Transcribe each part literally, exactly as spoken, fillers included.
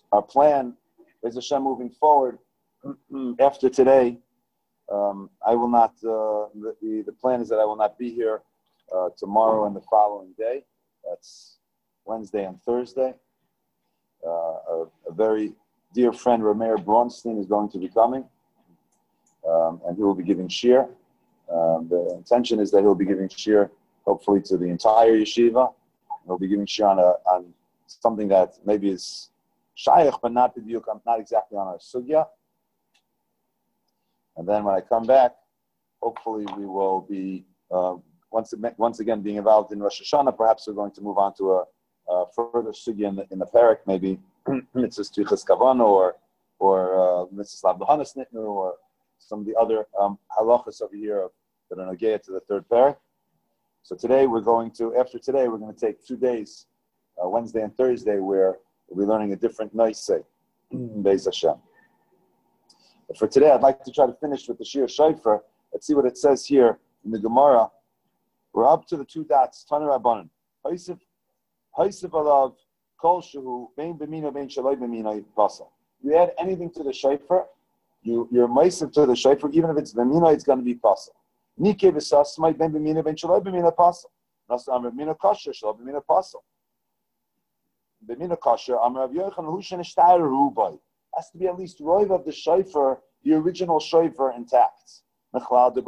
our plan is Hashem moving forward after today. Um, I will not, uh, the, the, the plan is that I will not be here uh, tomorrow and the following day. That's Wednesday and Thursday. Uh, a, a very dear friend, Rameir Bronstein, is going to be coming, um, and he will be giving shir. Um, the intention is that he'll be giving shir, hopefully, to the entire yeshiva. He'll be giving shir on, a, on something that maybe is shayach, but not b'diuk, not exactly on our sugya. And then when I come back, hopefully we will be, uh, once, once again, being involved in Rosh Hashanah. Perhaps we're going to move on to a, a further sugya in the, in the parak, maybe mitzvahs Tzichas Kavana or or mitzvahs Labdahanas Nitnu or some of the other um, halachas over here that are nageya to the third parak. So today we're going to, after today, we're going to take two days, uh, Wednesday and Thursday, where we'll be learning a different naiseh, Beis Hashem. But for today, I'd like to try to finish with the Shir Shofar. Let's see what it says here in the Gemara. We're up to the two dots. Tana Rabbanan. Haisif, Haisif alav kol shehu bein b'mino bein shaloi b'mino pasal. You add anything to the Shofar, you, you're Haisif to the Shofar, even if it's b'mino, it's going to be pasal. Nike v'sas might bein b'mino bein shaloi b'mino pasal. Nasa amr b'mino kasher shaloi b'mino pasal. B'mino kasher amr Rav Yochanan hu shenishtayr rubai. Has to be at least roiv of the shofar, the original shofar, intact. It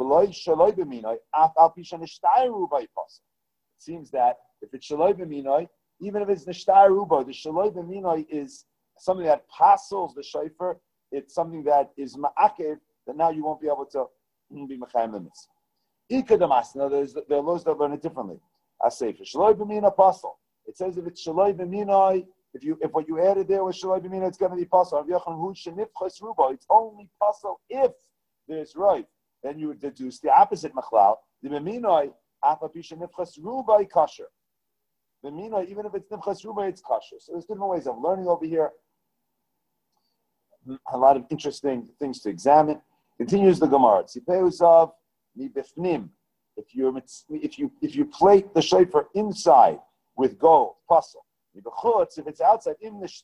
seems that if it's shaloi b'minoi, even if it's nishtayr rubai, the shaloi b'minoi is something that passes the shofar. It's something that is ma'akev, that now you won't be able to be mechayim limits. Ikadamas, now there's there are those that learn it differently. I say for shaloi b'minoi pasal. It says if it's shaloi b'minoi, If you if what you added there was shaloi b'mina, it's going to be possible. It's only possible if there's right. Then you would deduce the opposite machlal. The b'minoi afapisha nifchas rubai kasher. The minoi, even if it's nifchas rubai, it's kasher. So there's different ways of learning over here. A lot of interesting things to examine. Continues the Gemara. Tzipeuzav mibifnim. If you if you if you plate the shofar inside with gold, puzzle. If it's outside,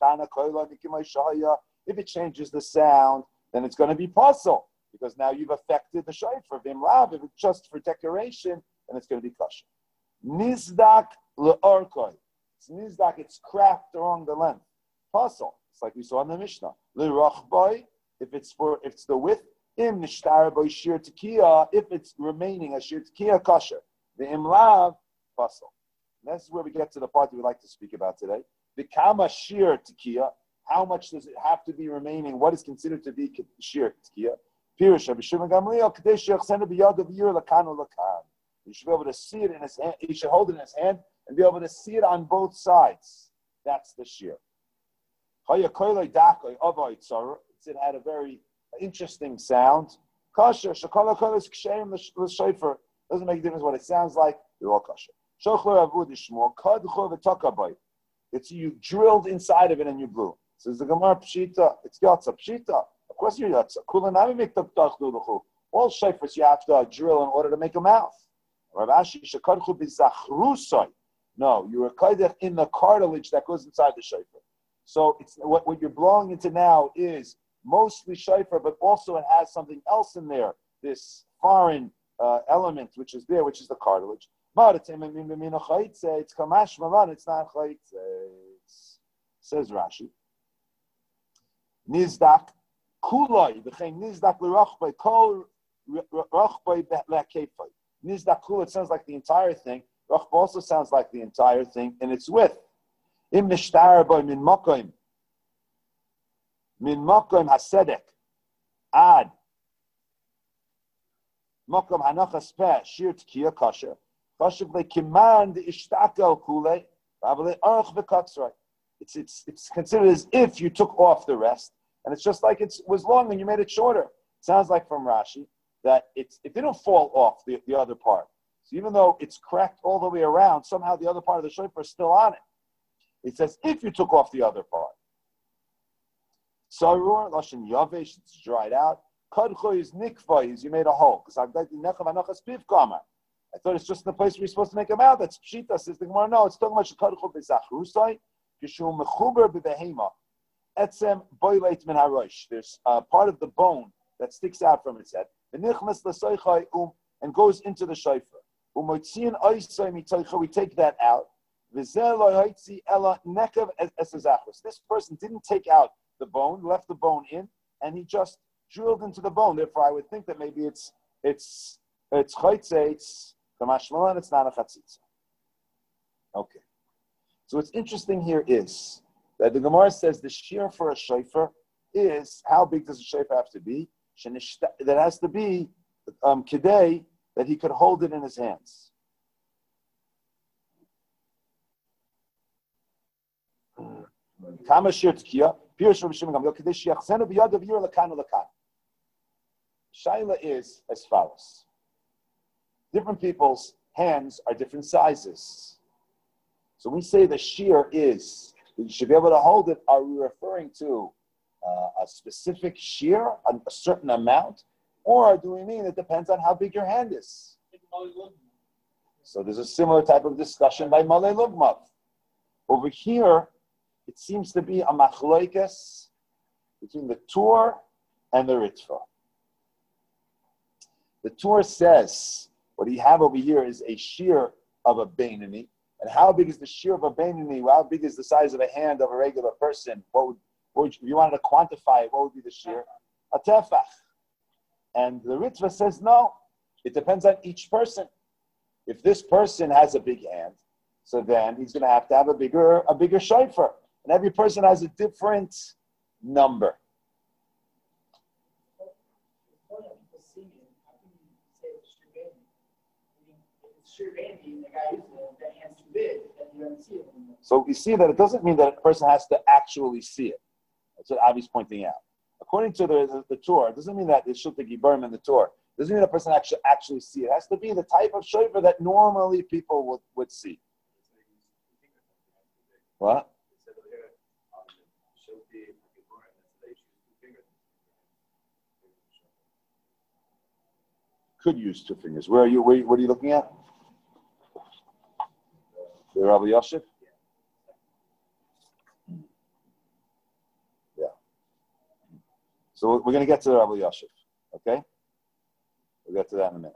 if it changes the sound, then it's going to be puzzle, because now you've affected the shofar. If it's just for decoration, then it's going to be kosher. Nizdak le'orkoi. It's nizdak, it's cracked along the length. Puzzle. It's like we saw in the Mishnah. Le'rochboi, if it's for, if it's the width. Im nishtar boi shir tekiah, if it's remaining a shir tekiah kosher. The imlav, puzzle. And this is where we get to the part that we'd like to speak about today. The kama shir tekiah, how much does it have to be remaining? What is considered to be shir tekiah? Pirush Rabbi Shimon Gamliel, kadesh yachsenu b'yad of yir lakanu lakan. You should be able to see it in his hand. He should hold it in his hand and be able to see it on both sides. That's the shir. It had a very interesting sound. Kasher shakala kolos ksheim l'shofar. Doesn't make a difference what it sounds like. They're all kasher. It's you drilled inside of it and you blew. Says the Gemara Pshita, it's Yatza Pshita. Of course you're Yatza. All shofars you have to drill in order to make a mouth. No, you were kaidech in the cartilage that goes inside the shofar. So it's what, what you're blowing into now is mostly shofar, but also it has something else in there, this foreign uh, element which is there, which is the cartilage. But it's it's kamash malan, it's not chayitze. Says Rashi. Nizdak kuloi, v'chein nizdak l'rochbay, kol rochbay l'akefay. Nizdak kuloi, it sounds like the entire thing. Rochbay also sounds like the entire thing in its width. Im nishtar boy min makoim, min makoim hasedek, ad, makom hanachas peh, shir t'kiya kasher. It's it's it's considered as if you took off the rest, and it's just like it was long and you made it shorter. It sounds like from Rashi that it's it didn't fall off the, the other part. So even though it's cracked all the way around, somehow the other part of the shofar is still on it. It says if you took off the other part. Sarur lashon yavesh, it's dried out. Kadcho is nikva, is you made a hole. Because I've got the necham anachas piv kamar. I thought it's just in the place where you're supposed to make them out. That's pshita. Says the Gemara. No, it's talking about shekadchu b'zachrusai, kishu mechuber b'behema. etzem boileit min harosh. There's a part of the bone that sticks out from its head. And goes into the shofar. We take that out. This person didn't take out the bone, left the bone in, and he just drilled into the bone. Therefore, I would think that maybe it's it's it's chaytze, it's kamashmalan, it's not a chatzitza. Okay. So what's interesting here is that the Gemara says the shear for a shofar is, how big does a shofar have to be? That has to be um, kidei, that he could hold it in his hands. Kama shir tkiya, pirush Rabbi Shimon Gamliel, kidei shiachzenu biyadav yir lakan lakan. Shaila is as follows. Different people's hands are different sizes. So when we say the shear is, you should be able to hold it, are we referring to uh, a specific shear, a, a certain amount, or do we mean it depends on how big your hand is? So there's a similar type of discussion by Malay Lugmav. Over here, it seems to be a machlokes between the Tur and the Ritva. The Tur says, what you have over here is a shear of a Beinani. And how big is the shear of a Beinani? How big is the size of a hand of a regular person? What would, what would you, if you wanted to quantify it, what would be the shear? A tefach. And the Ritva says, no, it depends on each person. If this person has a big hand, so then he's going to have to have a bigger, a bigger shofar. And every person has a different number. So we see that it doesn't mean that a person has to actually see it. That's what Avi's pointing out. According to the, the, the Torah, it doesn't mean that it's Shulta Gibarim in the Torah. It doesn't mean a person actually actually see it. It has to be the type of shofar that normally people would, would see. What? Could use two fingers. Where are you? Where, what are you looking at? The Rabbi Yosef? Yeah. So we're going to get to the Rabbi Yosef. Okay? We'll get to that in a minute.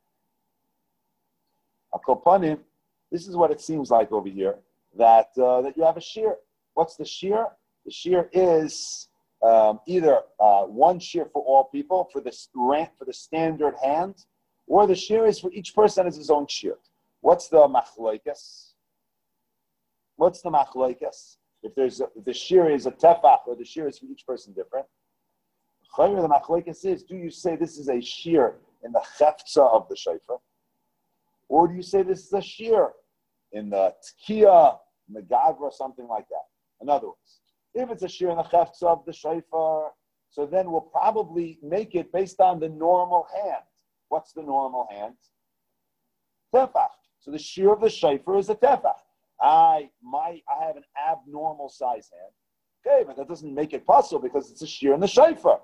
Akopanim, this is what it seems like over here, that uh, that you have a shear. What's the shear? The shear is um, either uh, one shear for all people, for the, for the standard hand, or the shear is for each person as his own shear. What's the machlokes? What's the machlokes? If there's a, if the shear is a tefach, or the shear is for each person different. The machlokes is, do you say this is a shear in the cheftza of the shofar, or do you say this is a shear in the tkiya, in the gavra, something like that? In other words, if it's a shear in the cheftza of the shofar, so then we'll probably make it based on the normal hand. What's the normal hand? Tefach. So the shear of the shofar is a tefach. I my I have an abnormal size hand. Okay, but that doesn't make it possible because it's a shear in the shofar.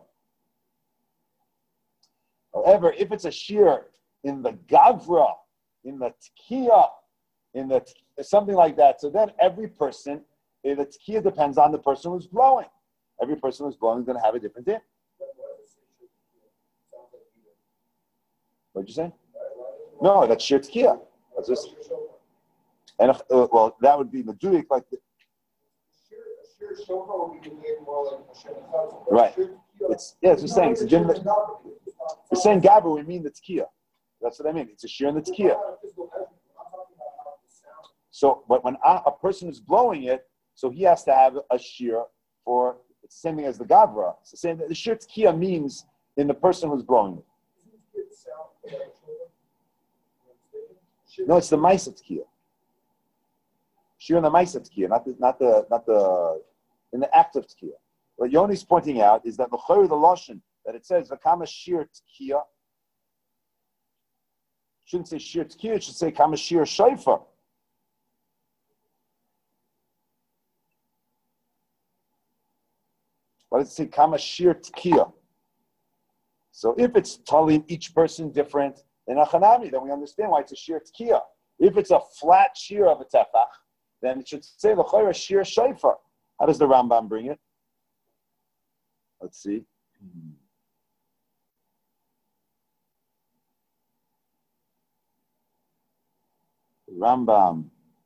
However, if it's a shear in the gavra, in the tkiya, in the something like that, so then every person, the tkiya depends on the person who's blowing. Every person who's blowing is going to have a different din. What'd you say? No, that's sheer tkiya. That's just. And if, uh, well, that would be meduik like the. Right. It's yeah. It's just saying. It's a gym. We're saying gabra. We mean the tkiya. That's what I mean. It's a shear in the tkiya. So, but when a, a person is blowing it, so he has to have a shear for. It's the same thing as the gavra. It's the same. The shear tkiya means in the person who's blowing it. No, it's the ma'isa tkiya. Shear in the ma'isa tkiya, not the, not the, not the, in the act of tkiya. What Yoni's pointing out is that the chayr the lashon that it says v'kama shear tkiya shouldn't say shear tkiya. It should say kama shear shofar. Why does it say kama shear tkiya? So if it's talim each person different in a chanami, then we understand why it's a shear tkiya. If it's a flat shear of a tefach, then it should say l'chayra shear shofar. How does the Rambam bring it? Let's see. Rambam.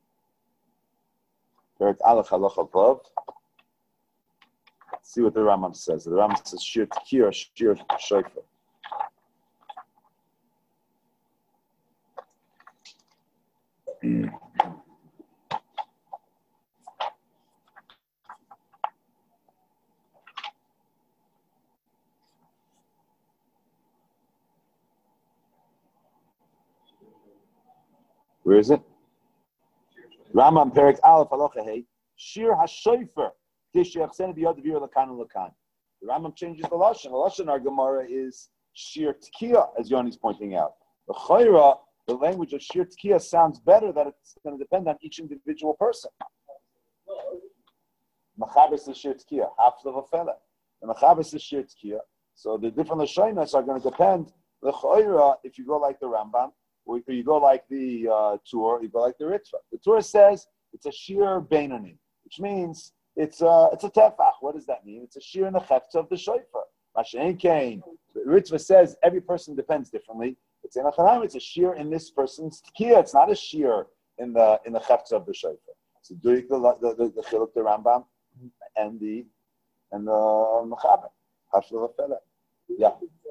Perek Aleph Halacha Vav. Let's see what the Rambam says. The Rambam says Shir Tkir, Shir Shofar. Where is it? Rambam Perek Aleph Halacha Hey. Shir HaShofar. The Rambam changes the lashon. The lashon in our Gemara is shir tkiya, as Yoni's pointing out. The chayra, the language of shir tkiya sounds better. That it's going to depend on each individual person. Machabes is shir tkiya, half of a fella. The machabes is shir tkiya. So the different lashonos are going to depend. The chayra, if you go like the Rambam, or you go like the uh, Tur, you go like the Ritva. The Tur says it's a shir beinoni, which means it's a it's a tefach. What does that mean? It's a shir in the chefta of the shofar. Mashen Kain. Ritva says every person depends differently. It's in a chanam. It's a shir in this person's tkiya. It's not a shir in the in the chefta of the shofar. So do the the the, the chiluk the Rambam and the and the mechaber. Hashlo v'fela. Yeah.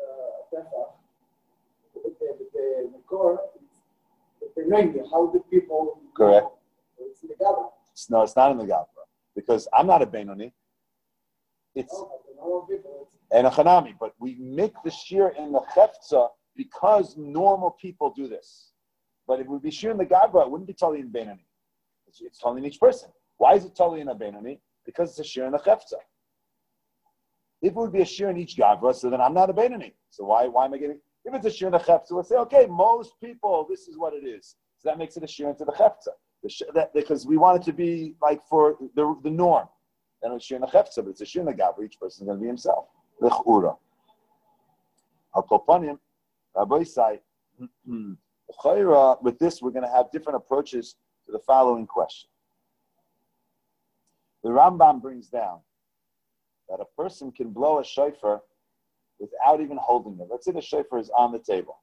How do people? Correct. It's in the Gabra. No, it's not in the Gabra. Because I'm not a Benoni. It's and a Chanami. But we make the shir in the Chefza because normal people do this. But if it would be shir in the Gabra, it wouldn't be totally in Benoni. It's, it's totally in each person. Why is it totally in a Benoni? Because it's a shir in the Chefza. If it would be a shir in each Gabra, so then I'm not a Benoni. So why, why am I getting... If it's a shir in the Chefza, let's say, okay, most people, this is what it is. So that makes it a shir into the Chefza. The sh- that, because we want it to be like for the, the norm. Then it's shir in the Chefza, but it's a shir in the Gabra. Each person is going to be himself. L'ch'ura. Al Kopanim, Rabbi Sai, with this, we're going to have different approaches to the following question. The Rambam brings down that a person can blow a shofar without even holding it. Let's say the shofar is on the table,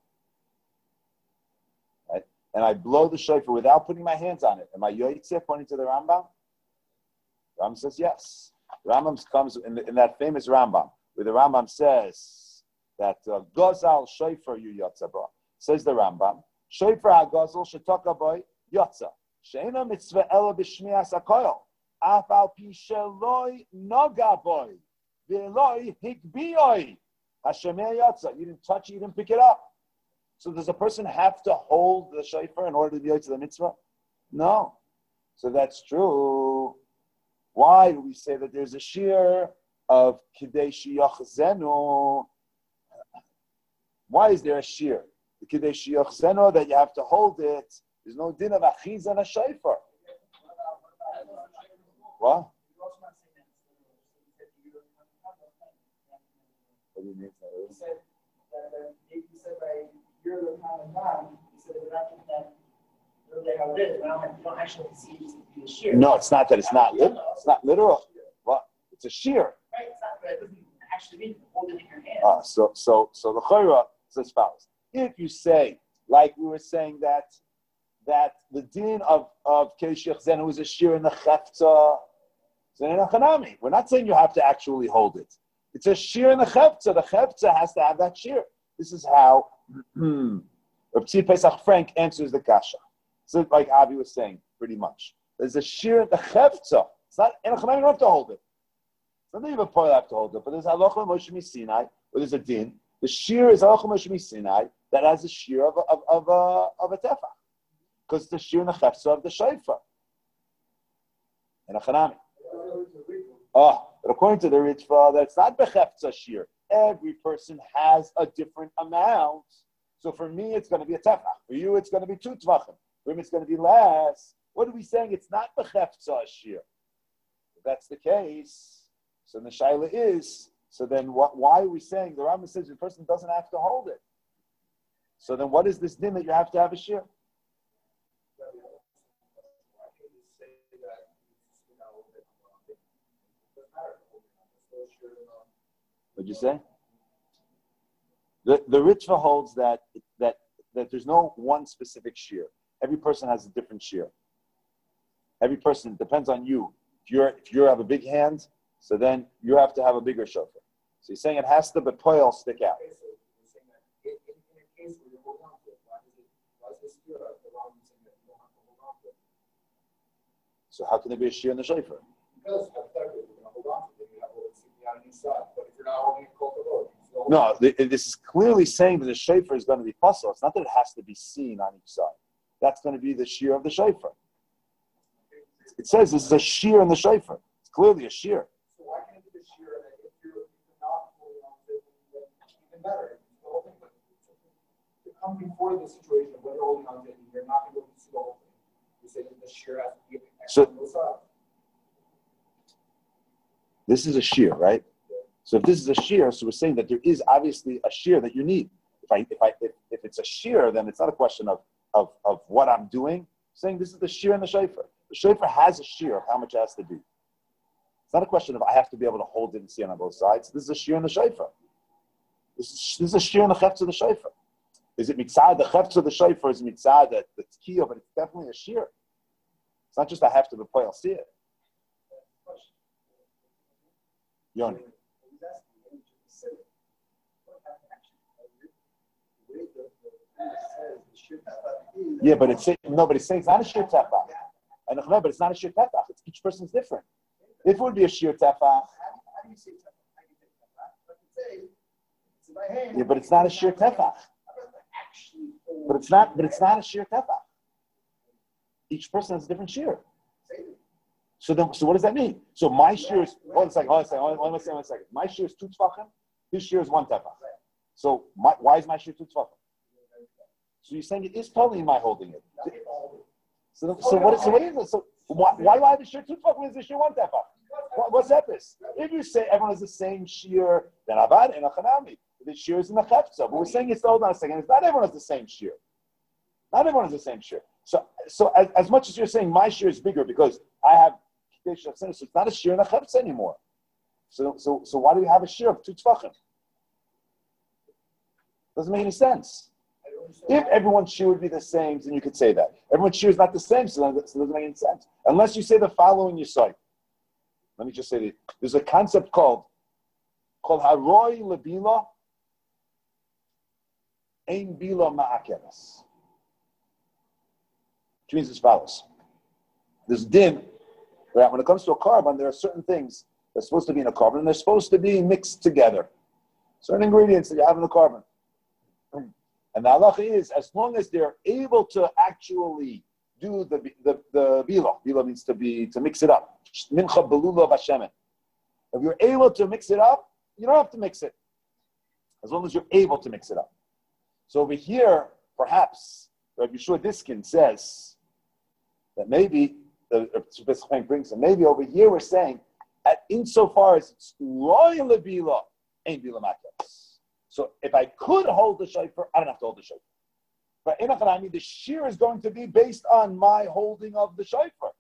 right? And I blow the shofar without putting my hands on it. Am I yoytze according to the Rambam? The Rambam says yes. The Rambam comes in, the, in that famous Rambam, where the Rambam says that Gozal shofar yu yotza ba. Says the Rambam, shofar hagozal shetaka boy yotza. She'ena mitzvah ela b'shmias hakoyel. Af al pi sheloi noga boy. V'eloi hikbiyoi. Hashemeh yotza. You didn't touch it, you didn't pick it up. So does a person have to hold the shofar in order to be to the mitzvah? No. So that's true. Why do we say that there's a shir of kidei shiyachzenu? Why is there a shir? The kidei shiyachzenu that you have to hold it. There's no din of achiz and a shofar. What? What do you mean? He said that he said by you're the common man. He said that that really how it is. Now you don't actually see the shear. No, it's not that. It's not literal. It's not literal. What? It's a shear. Right. It's not. But it doesn't actually mean hold it in your hand. Uh, so, so, so the chayra says as follows: if you say, like we were saying that, that the din of of keshich zenu is a shear in the chefza, then in a chanami. We're not saying you have to actually hold it. It's a shear in the chefza. The chefza has to have that shear. This is how Rav Tzvi Pesach Frank answers the kasha. So like Avi was saying, pretty much. There's a shear in the chefza. It's not in a chanami. You don't have to hold it. It's not even poil have to hold it. But there's halacha Moshe Sinai, where there's a din. The shear is halacha Moshe Sinai that has a shear of a, of, of a of a tefach, because it's the shear in the chefza of the shofar in a chanami. Oh, but according to the Ritva, that's not bechefza shir. Every person has a different amount. So for me, it's going to be a tefach. For you, it's going to be two tvachim. For him, it's going to be less. What are we saying? It's not bechefza shir. If that's the case, so the shaila is, so then what, why are we saying, the Rambam says the person doesn't have to hold it. So then what is this din that you have to have a shir? What'd you say? The the Ritva holds that that that there's no one specific shear. Every person has a different shear. Every person depends on you. If you're if you have a big hand, so then you have to have a bigger shofar. So he's saying it has to bepoil stick out. Okay, so you're saying that in, in, in a case where you hold on to it, why does it why is this shear the wrong saying that you don't have to hold on to it? So how can there be a shear in the shofar? Because hypothetically, you're going to hold on to it, you have it sticking out on each side. But if you're not holding it close to the road, no, this is clearly saying that the shofar is going to be puzzle. It's not that it has to be seen on each side. That's going to be the shear of the shofar. It says this is a shear in the shofar. It's clearly a shear. So why can't it be the shear that if you're, if you're not holding on to it, then even better? The whole thing, but to come before the situation of when you're holding on to it, and you're not going to be able to see the whole thing. You say that the shear has to be so, on both sides. This is a shear, right? So if this is a shear, so we're saying that there is obviously a shear that you need. If I, if I, if, if it's a shear, then it's not a question of, of, of what I'm doing. I'm saying this is the shear in the shofar. The shofar has a shear of how much it has to be. It's not a question of I have to be able to hold it and see it on both sides. This is a shear in the shofar. This is, this is a shear in the chefetz of the shofar. Is it mitzad the chefetz of the shofar? Is it mitzad the, the tkiyah? But it's definitely a shear. It's not just I have to be I'll see it. Yoni. Yeah, but it's no, but it's saying it's not a sheer tefach. I know, but it's not a sheer tefach. It's each person's different. If it would be a sheer tefach, yeah, but it's not a sheer tefach. But it's not. But it's not a sheer tefach. Each person has a different sheer. So then, so what does that mean? So my sheer is hold on a second. Hold on a second. Hold on a second. One second. My sheer is two tefachim. His sheer is one tefach. So my, why is my sheer two tefachim? So you're saying it is totally my holding it. So, so what? So what is it? So why why do I have a shear two tefachim? Is the sheer one tefach? What, what's that? This? If you say everyone has the same shear, then avad and a chanami. The shear is in the chefza. But we're saying it's hold on a second. It's not everyone has the same shear. Not everyone has the same shear. So so as, as much as you're saying my shear is bigger because I have so it's not a shear in the chefza anymore. So so so why do we have a shear of two tefachim? Doesn't make any sense. If everyone's shear would be the same, then you could say that. Everyone's shear is not the same, so it doesn't make any sense. Unless you say the following you cite. Let me just say that there's a concept called called haroi lebila ein bila ma'akeres. Which means as follows. There's din, right? When it comes to a carbon, there are certain things that are supposed to be in a carbon, and they're supposed to be mixed together. Certain ingredients that you have in the carbon. And the halacha is, as long as they're able to actually do the the the bila, bila means to be to mix it up. Mincha belula v'shemen. If you're able to mix it up, you don't have to mix it, as long as you're able to mix it up. So over here, perhaps Rabbi Yeshua Diskin says that maybe the Rebbe brings it. Maybe over here we're saying, at insofar as it's royal bila, ain't bila makas. So if I could hold the shofar, I don't have to hold the shofar. But in I mean, the shear is going to be based on my holding of the shofar.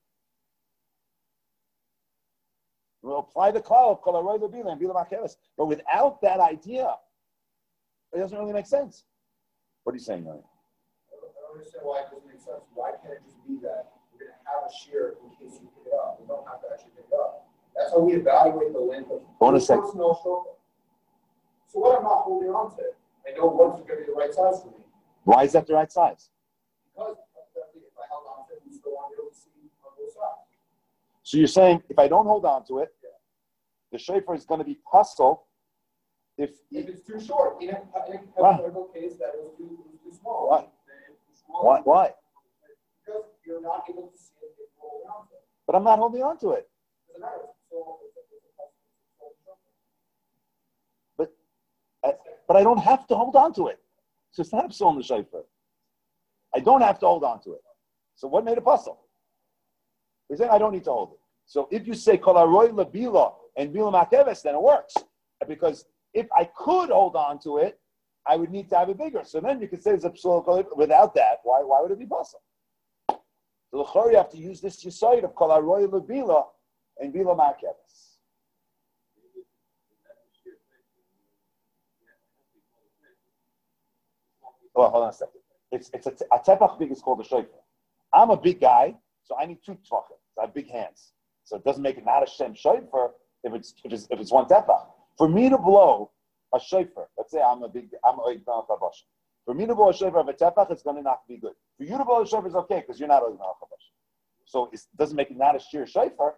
We'll apply the cloud of kol haroi lebila and bila makeres. But without that idea, it doesn't really make sense. What are you saying, Ryan? I don't understand why it doesn't make sense. Why can't it just be that we're going to have a shear in case you pick it up? We don't have to actually pick it up. That's how we evaluate the length of Hold a the second. personal shofar. So what I'm not holding on to, I know what's going to be the right size for me. Why is that the right size? Because if I held on to it, we still want to be able to see on both sides. So you're saying if I don't hold on to it, Yeah. the shofar is going to be puzzle. If, If it's too short, in a, in a Why? hypothetical case that it was too, it was too small. Why? Then it's small. Why? Why? Because you're not able to see it if you're holding on to it. But I'm not holding on to it. Doesn't matter. So it's a, it's a, it's a, But I, but I don't have to hold on to it. So it's not a psul in the shofar. I don't have to hold on to it. So what made it puzzle? You're saying I don't need to hold it. So if you say kol haroi lebila and bila makeres, then it works. Because if I could hold on to it, I would need to have it bigger. So then you could say it's a psul. Without that, why why would it be puzzle? So l'chor you have to use this yesod of kol haroi lebila and bila makeres. Well, hold on a second. It's it's a, a tefach big is called a shofar. I'm a big guy, so I need two tefachim. So I have big hands. So it doesn't make it not a shem shofar if it's if it's, if it's one tefach. For me to blow a shofar, let's say I'm a big I'm a big chabash. For me to blow a shofar of a tefach, it's going to not be good. For you to blow a shofar is okay because you're not a chabash. So it doesn't make it not a sheer shofar.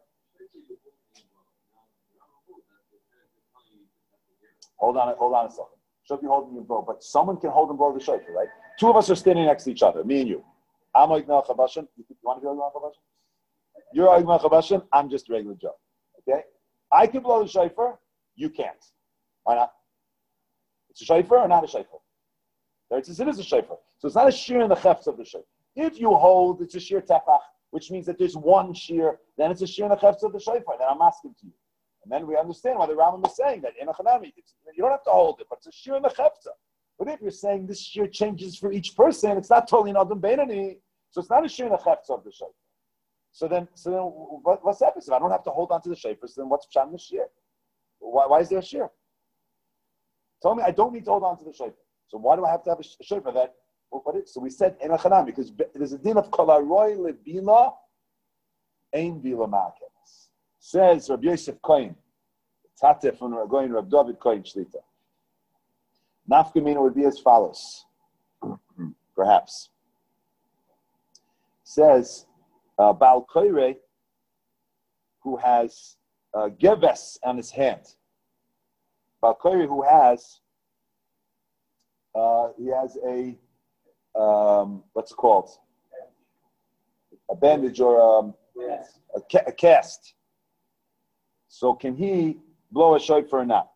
Hold on, hold on a second. Should be holding you blow, but someone can hold and blow the shofar, right? Two of us are standing next to each other, me and you. I'm Oig Melech HaBashan. You want to be Oig Melech HaBashan? You're Oig Melech HaBashan. I'm just a regular Joe. Okay? I can blow the shofar. You can't. Why not? It's a shofar or not a shofar? It is a shofar. So it's not a shear in the chefs of the shofar. If you hold, it's a shear tefach, which means that there's one shear, then it's a shear in the chefs of the shofar. Then I'm asking to you. And then we understand why the Rambam is saying that in a chanami, you don't have to hold it, but it's a shear in the chefza. But if you're saying this shear changes for each person, it's not totally an adam beinani, so it's not a shear in the chefza of the shofar. So then, so then, what, what's that? If I don't have to hold on to the shofar, so then what's pshat the shear? Why, why is there a shear? Tell me, I don't need to hold on to the shofar. So why do I have to have a shofar that? Well, what is, so we said in a chanami because there's a din of kolaroy lebila, ein bila ma'akenes. Says Rabbi Yosef Kohen, Tate from going Rabbi David Kohen Shlita. Nafkamina would be as follows, perhaps. Says uh, Baal Koire, who has uh, Geves on his hand. Baal Koire, who has, uh, he has a, um, what's it called? A bandage or um, a, ca- a cast. So can he blow a shofar or not?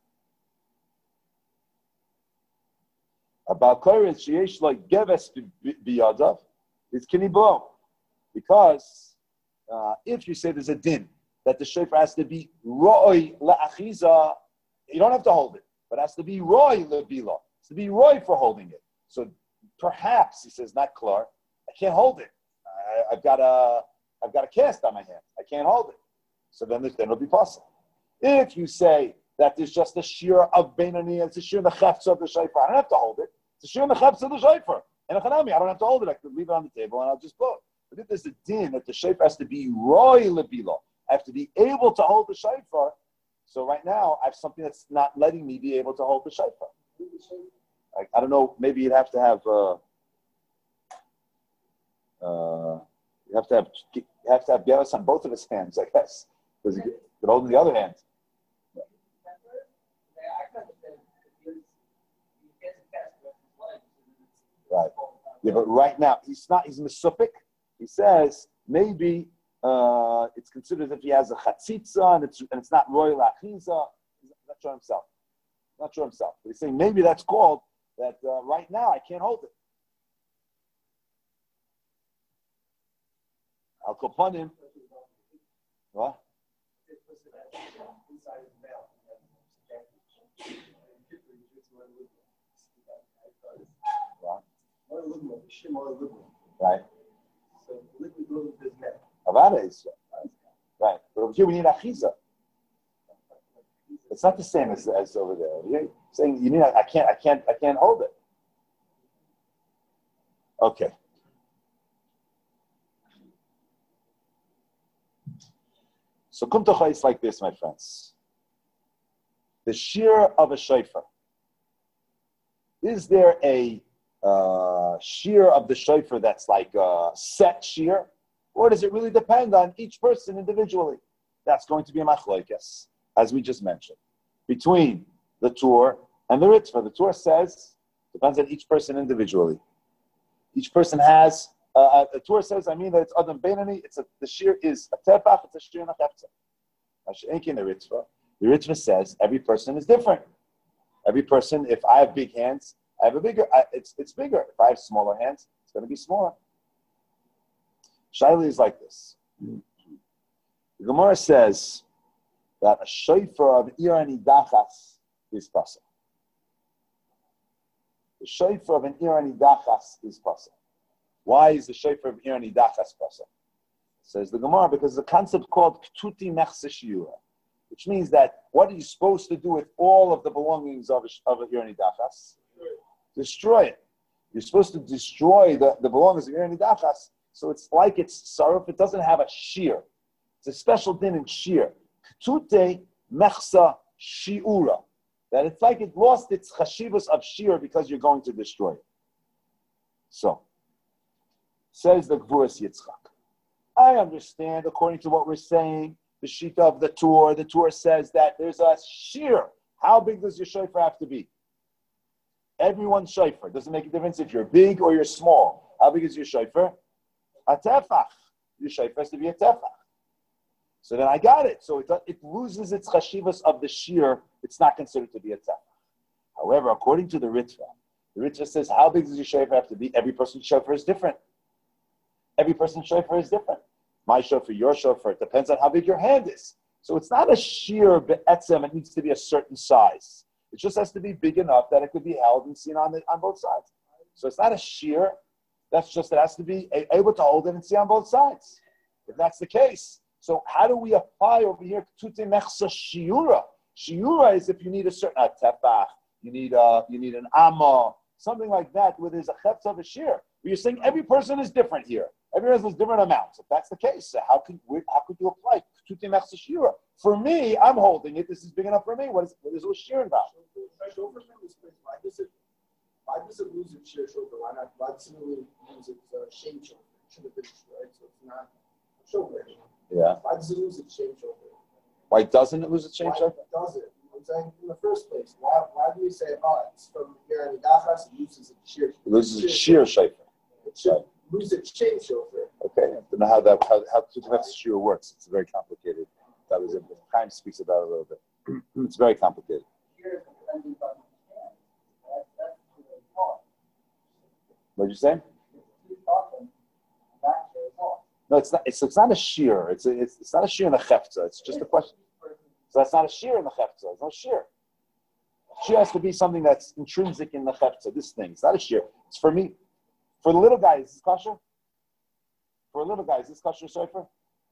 About Koretz, sheyesh like geves biyadav, is can he blow? Because uh, if you say there's a din that the shofar has to be roi la'achiza, you don't have to hold it, but it has to be roi le'bila. It's to be roi for holding it. So perhaps he says not klar, I can't hold it. I, I've got a I've got a cast on my hand. I can't hold it. So then, then it'll be possible. If you say that there's just a shear of Beinani, it's a shear in the chefs of the shofar, I don't have to hold it. It's a shear in the chefs of the shofar. And a chanami, I don't have to hold it. I could leave it on the table and I'll just blow it. But if there's a din that the shofar has to be roy lebila, I have to be able to hold the shofar. So right now, I have something that's not letting me be able to hold the shofar. Like, I don't know, maybe you'd have to have, uh, uh, you have to have, you have to have Geras on both of his hands, I guess. Because he could hold in the other hand. Right. Yeah, but right now he's not. He's misupik. He says maybe uh, it's considered if he has a chatzitza and it's and it's not royal achiza. He's not sure himself. Not sure himself. But he's saying maybe that's called that. Uh, right now I can't hold it. I'll call upon him. What? Right. So liquid goes into his neck. Avada is right. But over here we need achiza. It's not the same as, as over there. You're saying you need. I can't. I can't. I can't hold it. Okay. So kumtacha is like this, my friends. The shear of a shofar. Is there a uh, shear of the shofar that's like a set shear, or does it really depend on each person individually? That's going to be a machlokes, as we just mentioned, between the Tur and the Ritva. The Tur says depends on each person individually. Each person has. Uh, the Tur says, I mean that it's Adam Beinani. It's a, the shear is a tefach. It's a shear and a chefza. Mashenkin the Ritva. The Ritva says every person is different. Every person, if I have big hands, I have a bigger. I, it's it's bigger. If I have smaller hands, it's going to be smaller. Shaili is like this. The Gemara says that a shofar of irani dachas is possible. The shofar of an irani dachas is possible. Why is the shofar of irani dachas possible? Says the Gemara, because the concept called ktuti mechse shiura, which means that what are you supposed to do with all of the belongings of a, of a irani dachas? Destroy it. You're supposed to destroy the, the belongings of your nidachas. So it's like it's saruf. It doesn't have a shear. It's a special din in shear. Ktute mechsa shiura. That it's like it lost its chashivas of shear because you're going to destroy it. So, says the Gvuras Yitzchak. I understand, according to what we're saying, the shita of the Torah, the Torah says that there's a shear. How big does your shofar have to be? Everyone's shofar. Doesn't make a difference if you're big or you're small. How big is your shofar? A tefach. Your shofar has to be a tefach. So then I got it. So it, it loses its chashivas of the shear. It's not considered to be a tefach. However, according to the Ritva, the Ritva says, how big does your shofar have to be? Every person's shofar is different. Every person's shofar is different. My shofar, your shofar, it depends on how big your hand is. So it's not a sheer be'etzem, it needs to be a certain size. It just has to be big enough that it could be held and seen on the, on both sides. So it's not a sheer, that's just, it has to be able to hold it and see on both sides. If that's the case. So how do we apply over here Tute Mechsa Shiura? Shiura is if you need a certain a tefach, you need a, you need an amma, something like that, where there's a chetz of a shear. You're saying every person is different here. Every person has different amounts. If that's the case, how could how could you apply Tute Mechsa Shiura? For me, I'm holding it. This is big enough for me. What is what is it shear about? Why does it why does it lose its shear shoulder? Why not? Why does it lose its uh, shape shoulder? It should have been right, so it's not a shoulder. Yeah. Why does it lose its shape shoulder? Why doesn't it lose its shape shoulder? Why does it? I'm saying in the first place. Why why do we say oh it's from here and Dachas it loses its shear? It loses its shear shape. It should lose its shape shoulder. Okay, I don't know how that how how Tute Mechsa Shiura works. It's very complicated. That was it. Chaim speaks about it a little bit. It's very complicated. What did you say? No, it's not. It's, it's not a shear. It's, a, it's it's not a shear in the chefza. It's just a question. So that's not a shear in the chefza. There's no shear. Shear has to be something that's intrinsic in the chefza. This thing. It's not a shear. It's for me. For the little guy, is this kosher? For a little guy, is this kosher shofar?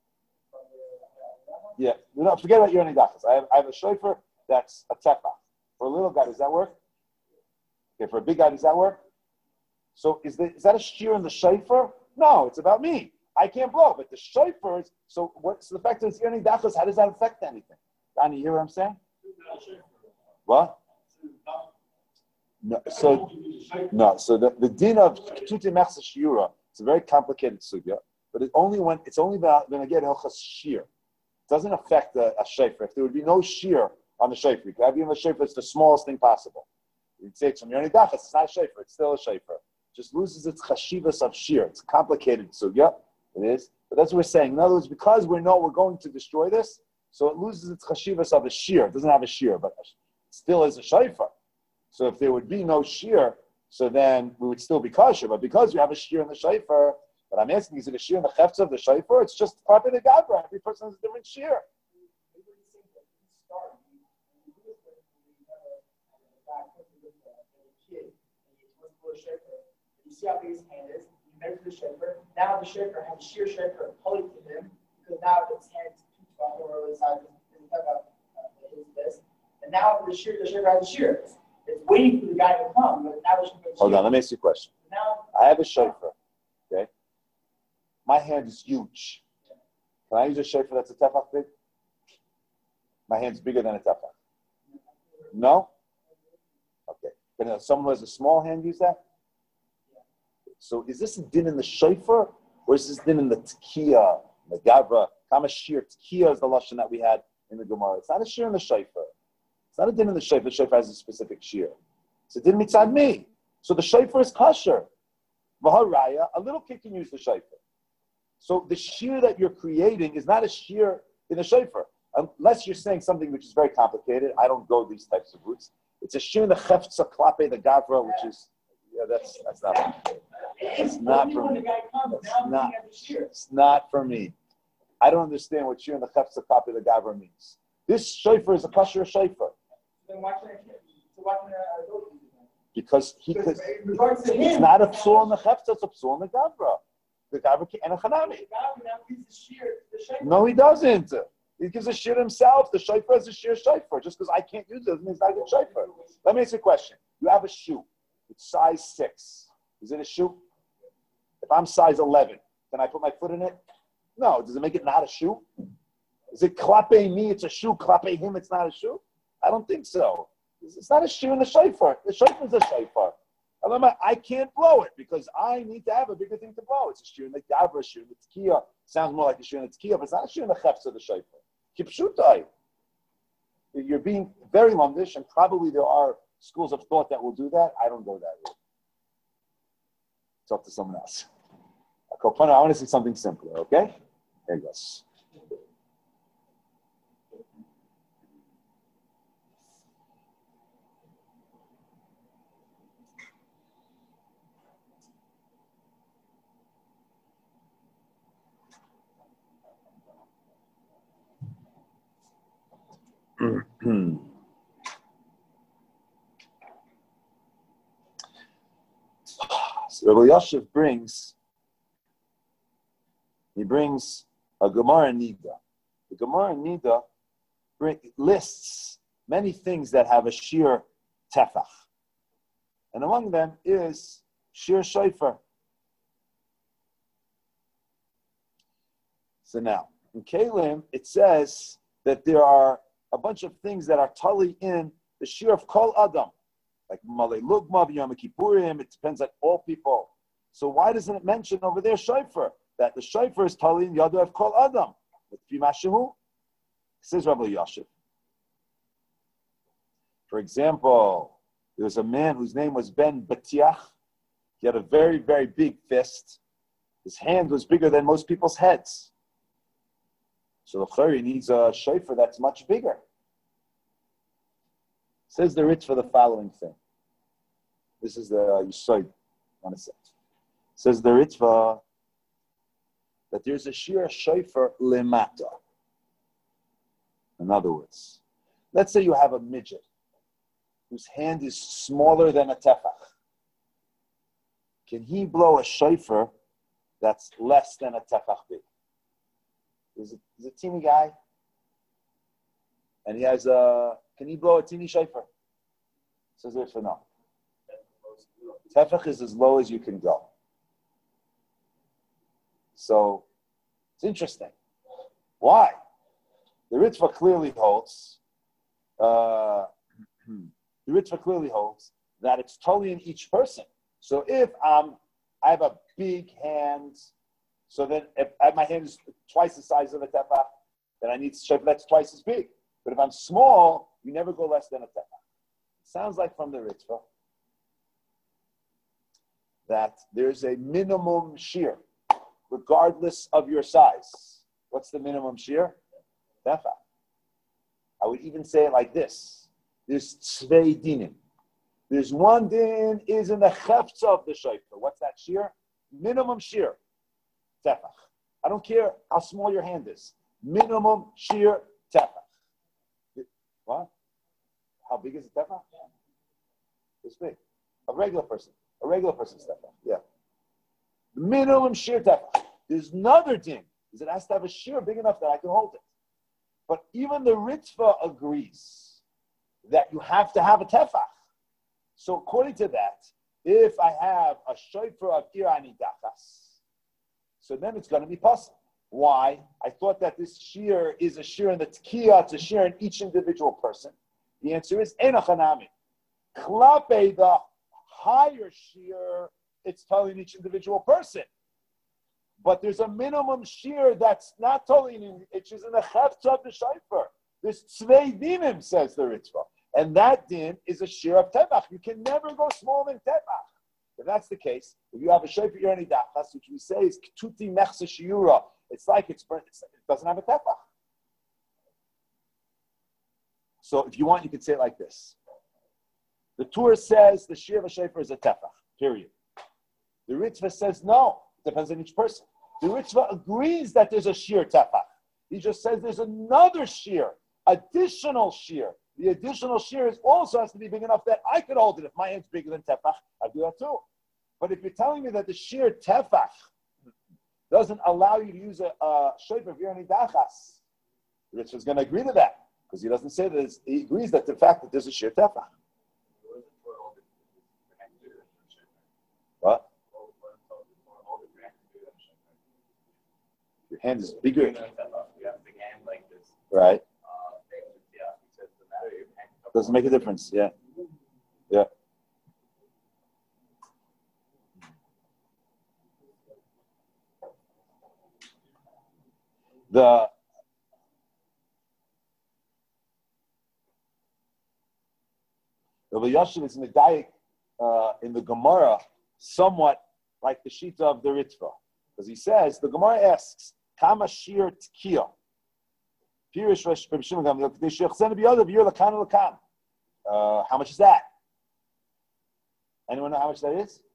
Yeah. No, forget about your nidachas. I have I have a shofar that's a tefach. For a little guy, does that work? Okay. For a big guy, does that work? So is, the, is that a shear in the shofar? No, it's about me. I can't blow, but the shofar is, so what's the fact that it's earning dachas, how does that affect anything? Donnie, you hear what I'm saying? What? No, so, no, so the, the din of Tute Mechsa Shiura, it's a very complicated sugya, but it only when, it's only about when I get Hilchas shear. It doesn't affect a, a shofar. If there would be no shear on the shofar, you could have even a shofar, it's the smallest thing possible. You'd say it's from Yerni Dachas, it's not a shofar, it's still a shofar. Just loses its chashivas of shear. It's complicated sugya. It is. But that's what we're saying. In other words, because we know we're going to destroy this, so it loses its chashivas of a shear. It doesn't have a shear, but it still is a shofar. So if there would be no shear, so then we would still be kosher. But because we have a shear in the shofar, but I'm asking, is it a shear in the chefza of the shofar? It's just part of the gabra. Every person has a different shear. You see how big his hand is. You measure the shofar. Now the shofar has a sheer shofar holy to him because now his hand is too far over the side of his this. And now the shear, the shofar has a shear. It's waiting for the guy to come, but now the shofar. Hold on, let me ask you a question. Now I have a shofar. Okay, my hand is huge. Can I use a shofar that's a tefach big? My hand's bigger than a tefach. No. Okay. Can someone who has a small hand use that? So is this a din in the shofar, or is this din in the tekiah, the gavra? Kama shir tekiah is the lashon that we had in the Gemara. It's not a shir in the shofar. It's not a din in the shofar. The shofar has a specific shir. It's a din mitzad me. So the shofar is kosher. V'haraya, a little kid can use the shofar. So the shir that you're creating is not a shir in the shofar, unless you're saying something which is very complicated. I don't go these types of routes. It's a shir in the chefza klape, the gavra, which is yeah, that's that's not. It's not for me. It's not, it's not for me. I don't understand what shir in the chefza klape, the gavra means. This shofar is a kosher shofar. then why can't I so why can't I go to him? Because he could. It's not a psul in the chefza; it's a psul in the gavra. The gavra and a chanami. No, he doesn't. He gives a shir himself. The shofar is a shir shofar. Just because I can't use it doesn't mean it's not a good shofar. Let me ask you a question. You have a shoe. It's size six. Is it a shoe? If I'm size eleven, can I put my foot in it? No. Does it make it not a shoe? Is it klape me, it's a shoe, klape him, it's not a shoe? I don't think so. It's not a shoe in the shofar. The shofar is a shofar. I can't blow it because I need to have a bigger thing to blow. It's a shoe in the gabra, a shoe in the tkiya. Sounds more like a shoe in the tkiya, but it's not a shoe in the chefs of the shofar. Kipshutai. You're being very longish, and probably there are schools of thought that will do that. I don't go that way. Talk to someone else. I want to see something simpler, okay? There goes. So Rabbi Yosef brings, he brings a Gemara Nida. The Gemara Nida bring, lists many things that have a sheer tefach. And among them is sheer shofar. So now, in Kalim, it says that there are a bunch of things that are tali in the sheer of Kol Adam. Like Malay Lugma, Yom Kippurim, it depends on all people. So why doesn't it mention over there shofar? That the shofar is tali in Yadu of Kol Adam. Says Rabbi Yosef. For example, there was a man whose name was Ben Batiach. He had a very, very big fist. His hand was bigger than most people's heads. So the Chari needs a shofar that's much bigger. Says the Ritz for the following thing. This is the Yisod. Want to say? Says the Ritva that there's a sheer shofar lemata. In other words, let's say you have a midget whose hand is smaller than a tefach. Can he blow a shofar that's less than a tefach big? He's a, he's a teeny guy, and he has a. Can he blow a teeny shofar? Says it for no. Tefach is as low as you can go. So it's interesting. Why? The Ritva clearly holds. Uh, the Ritva clearly holds that it's totally in each person. So if um, I have a big hand. So then, if my hand is twice the size of a tefach, then I need to shofar that's twice as big. But if I'm small, you never go less than a tefach. It sounds like from the Ritva that there's a minimum shear, regardless of your size. What's the minimum shear? Tefach. I would even say it like this: there's tzvei dinim. There's one din is in the chefza of the shofar. What's that shear? Minimum shear. Tefach. I don't care how small your hand is. Minimum sheer tefach. What? How big is a tefach? It's big. A regular person. A regular person's tefach. Yeah. Minimum sheer tefach. There's another thing. Is it has to have a sheer big enough that I can hold it. But even the Ritva agrees that you have to have a tefach. So according to that, if I have a shofar of irani dachas, so then it's going to be possible. Why? I thought that this shear is a shear in the tkiya, it's a shear in each individual person. The answer is enochanami. Klape, the higher shear, it's telling each individual person. But there's a minimum shear that's not telling, it's just in the chefza of the shofar. There's tzvei dinim, says the Ritva. And that din is a shear of tefach. You can never go smaller than tefach. If that's the case, if you have a shofar irani dachas, which we say is ktuti mechsa shiura, it's like it's, it's it doesn't have a tefach. So if you want, you could say it like this: the Torah says the shear of a shofar is a tefach. Period. The Ritva says no. It depends on each person. The Ritva agrees that there's a shear tefach. He just says there's another shear, additional shear. The additional shear is also has to be big enough that I could hold it. If my hand's bigger than tefach, I do that too. But if you're telling me that the sheer tefach doesn't allow you to use a, a shofar irani dachas, Rich is going to agree to that because he doesn't say that it's, he agrees that the fact that there's a sheer tefach. What? hand is bigger. We have a big hand like this. Right. Uh, yeah, it says the matter your hand Doesn't make a difference. Yeah. Yeah. The Rabbi Yashin is medayik uh, in the Gemara, somewhat like the Shita of the Ritva, because he says the Gemara asks, "Kama shir tkiya." Pirish Rosh Rabbi Shimon Gamliel Kedei she'achzenu biyadav yir lakan lakan. Uh, How much is that? Anyone know how much that is?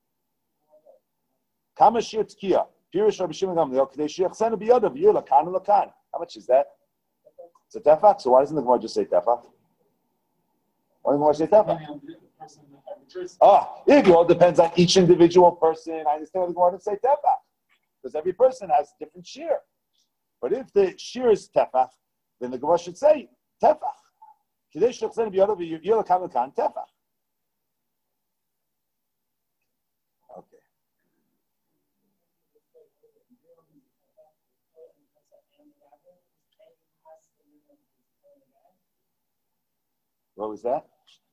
Kama shir tkiya. Pirish Rabbi Shimon Gamliel Kedei she'achzenu biyadav yir lakan lakan. How much is that? It's a tefach. So why doesn't the Gemara just say tefach? Why doesn't the Gemara say tefach? Ah, it all depends on each individual person. I understand why the Gemara doesn't say tefach, because every person has a different shear. But if the shear is tefach, then the Gemara should say tefach. Kedei she'achzenu biyadav yir lakan lakan tefach. Okay. What was that?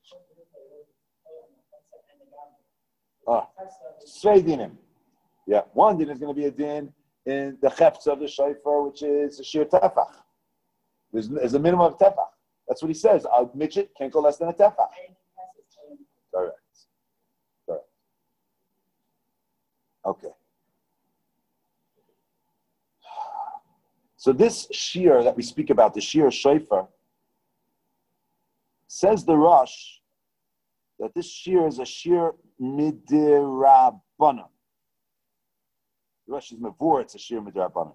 Ah, Svei dinim. Yeah, one din is going to be a din in the chefts of the shofar, which is a sheer tefach. There's, there's a minimum of tefach. That's what he says. A midget can't go less than a tefach. Correct. Correct. Okay. So this shear that we speak about, the sheer shofar, says the Rosh that this shear is a shear midirabana. The Rosh is mavur, it's a shear midirabana.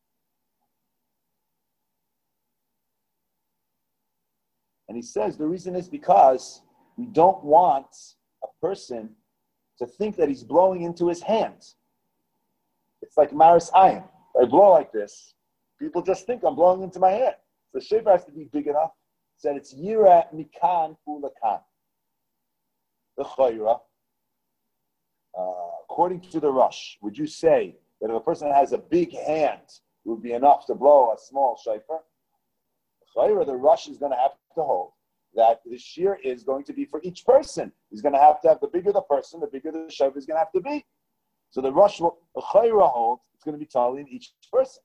And he says the reason is because we don't want a person to think that he's blowing into his hands. It's like Maris Ayin. If I blow like this, people just think I'm blowing into my hand. So the shofar has to be big enough that it's yira mikan ulakan. The chayra, uh, according to the Rosh, would you say that if a person has a big hand, it would be enough to blow a small shofar? The chayra, the Rosh is going to have to hold that the shear is going to be for each person. He's going to have to have, the bigger the person, the bigger the shofar is going to have to be. So the Rosh, will, the chayra holds, it's going to be totally in each person.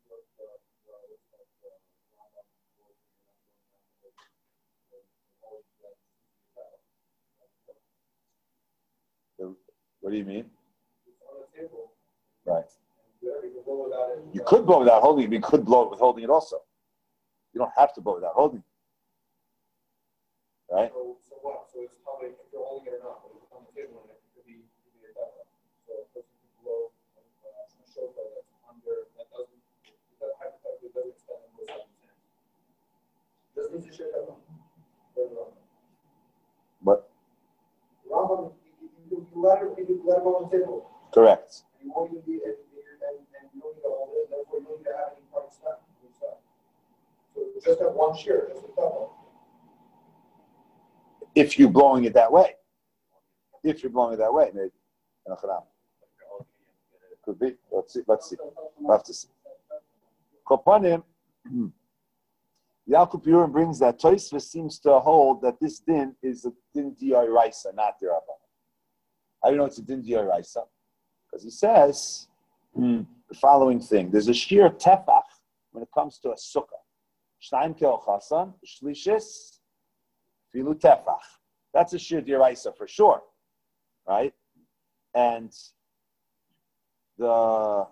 What do you mean? Right. You could blow without holding it, but you could blow it with holding it also. You don't have to blow without holding it. Right? So, so what? So it's probably if you're holding it or not, but it's on the table and it could be, could be a tefach. So a person could blow uh, a shofar that's under, that doesn't, that hypothetically doesn't extend on both sides of his hand. Doesn't need to share that one. But Rambam, you let it, you let it on the table. correct. You won't even be, and, and, and you don't need to hold it, therefore you don't need to have any part stuff. So just have one shear, just a tefach. If you're blowing it that way. If you're blowing it that way, maybe. Could be. Let's see. Let's see. We'll have to see. Kopanim, Yaakov Purim brings that Tosfos seems to hold that this din is a din d'oraisa, not d'rabbanan. How do you know it's a din d'oraisa? Because he says hmm, the following thing. There's a sheer tefach when it comes to a sukkah. Shnaim kel chasan, shlishis, filu tefach. That's a sheer d'oraisa for sure, right? And the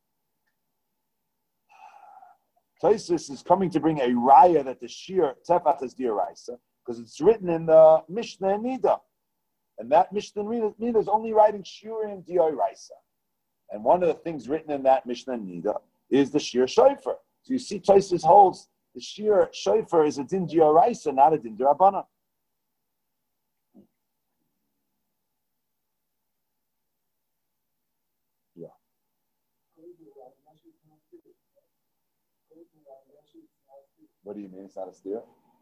Tosfos is coming to bring a raya that the sheer tefach is d'oraisa because it's written in the Mishnah Nida, and that Mishnah Nida is only writing shiurim d'oraisa. And one of the things written in that Mishnah Nida is the sheer shofar. So you see, Tosfos holds the sheer shofar is a din d'oraisa, not a din d'rabbanan. Yeah. What do you mean? It's not a steer?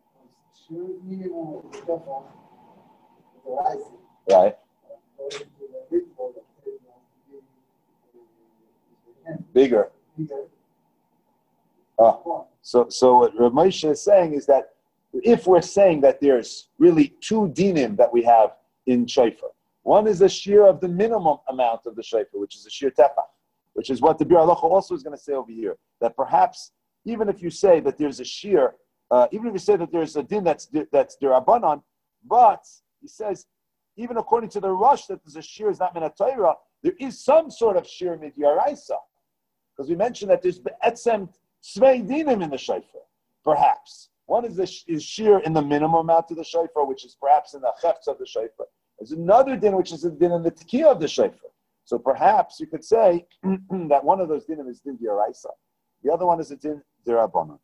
Right. Bigger. Uh, so, so what Rav Moshe is saying is that if we're saying that there's really two dinim that we have in shofar, one is a shear of the minimum amount of the shofar, which is a shear tefach, which is what the Bir Halacha also is going to say over here, that perhaps even if you say that there's a shear, uh, even if you say that there's a din that's that's derabanan, but he says, even according to the Rush, that there's a shear is not min ha-Torah, there is some sort of shear midyaraisa, because we mentioned that there's be'etzem tzvei dinim in the shofar, perhaps. One is the is shear in the minimum amount of the shofar, which is perhaps in the chefts of the shofar. There's another din which is a din in the tekiah of the shofar. So perhaps you could say that one of those dinim is din d'oraisa. The other one is a din d'Rabbanan.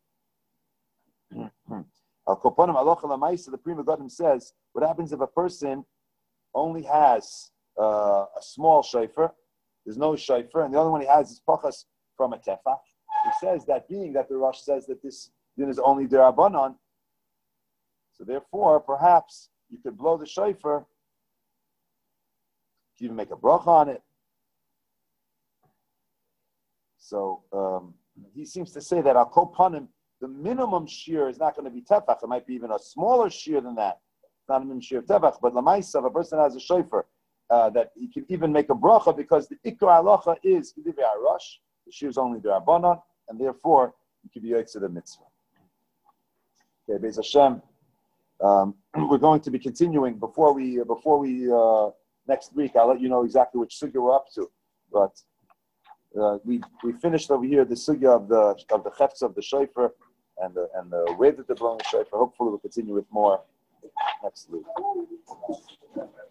Al koponim alocha l'maisa, the Pri Megadim says, what happens if a person only has uh, a small shofar, there's no shofar, and the other one he has is pachas from a tefach. He says that being that the Rosh says that this din is only d'Rabbanan, so therefore perhaps you could blow the shofar, you can even make a bracha on it. So um, he seems to say that al kol panim, the minimum shear is not going to be tefach. It might be even a smaller shear than that. It's not a minimum shear of tefach, but lamaisa, if a person has a shofar, uh, that he can even make a bracha because the ikar halacha is kedivei harash. The shear is only d'Rabbanan, and therefore you can be yotze the mitzvah. Okay, Beis Hashem. Um, we're going to be continuing before we uh, before we uh, next week. I'll let you know exactly which sugya we're up to, but uh, we we finished over here the sugya of the of the chefts of the shofar and the and the way that they're blowing the shofar. Hopefully, we'll continue with more next week.